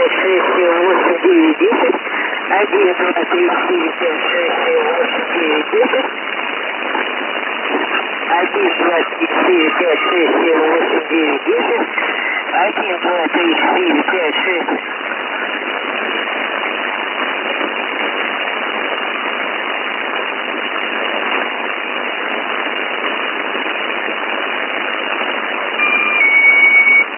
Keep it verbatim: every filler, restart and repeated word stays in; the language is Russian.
пять, шесть, семь, восемь, девять, десять. один, два, три, четыре, пять, шесть, семь, восемь, девять, десять. один, два, три, четыре, пять, шесть, семь, восемь, девять, десять. один, два, три, четыре, пять, шесть.